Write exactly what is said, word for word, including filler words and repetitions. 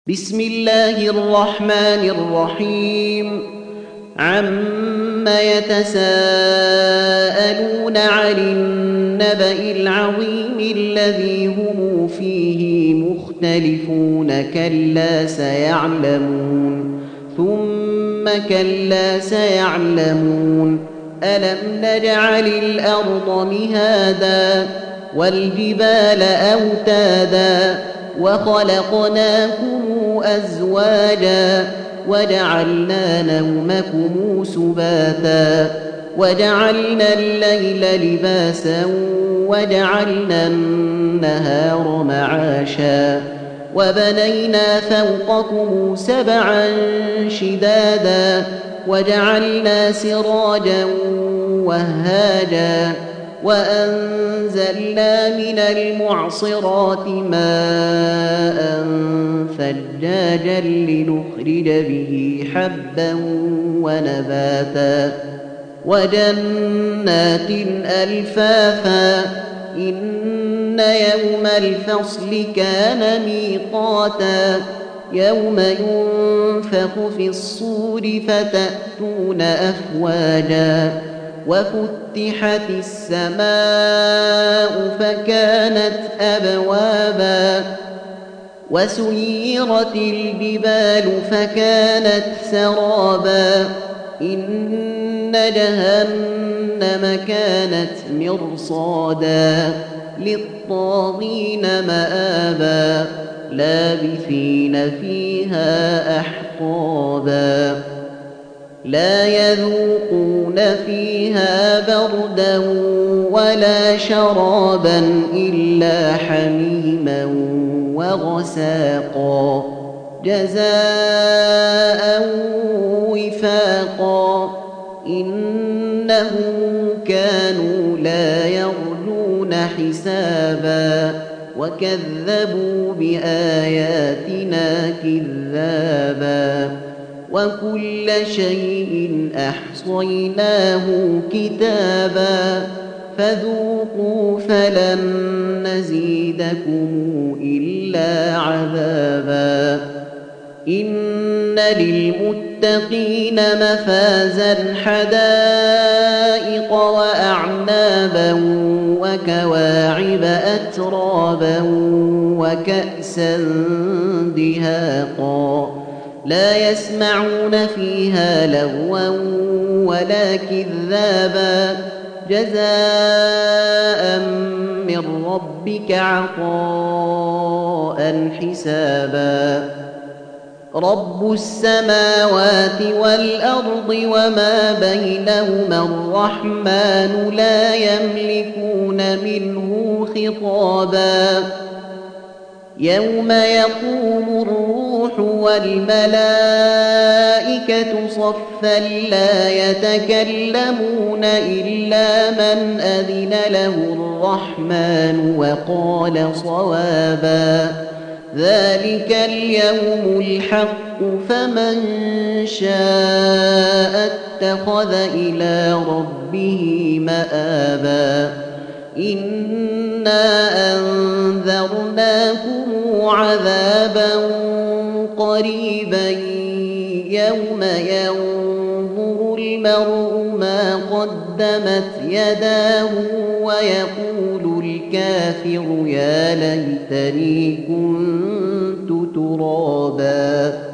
بسم الله الرحمن الرحيم عم يتساءلون عن النبأ العظيم الذي هم فيه مختلفون كلا سيعلمون ثم كلا سيعلمون ألم نجعل الأرض مهادا والجبال أوتادا وخلقناكم أزواجا وجعلنا نومكم سباتا وجعلنا الليل لباسا وجعلنا النهار معاشا وبنينا فوقكم سبعا شدادا وجعلنا سراجا وهاجا وأنزلنا من المعصرات ماء ثجاجا لنخرج به حبا ونباتا وجنات ألفافا إن يوم الفصل كان ميقاتا يوم ينفخ في الصور فتأتون أفواجا وفتحت السماء فكانت أبوابا وسيرت الجبال فكانت سرابا إن جهنم كانت مرصادا للطاغين مآبا لابثين فيها أحقابا لا يذوقون فيها بردا ولا شرابا إلا حميما وغساقا جزاء وفاقا إنهم كانوا لا يرجون حسابا وكذبوا بآياتنا كذابا وكل شيء أحصيناه كتابا فذوقوا فلن نزيدكم إلا عذابا إن للمتقين مفازا حدائق وأعنابا وكواعب أترابا وكأسا دهاقا لا يسمعون فيها لغوا ولا كذابا جزاء من ربك عطاء حسابا رب السماوات والأرض وما بينهما الرحمن لا يملكون منه خطابا يوم يقوم الروح والملائكة صفا لا يتكلمون إلا من أذن له الرحمن وقال صوابا ذلك اليوم الحق فمن شاء اتخذ إلى ربه مآبا إنا أنذرناكم عذابا قريبا يوم ينظر المرء ما قدمت يداه ويقول الكافر يا ليتني كنت ترابا.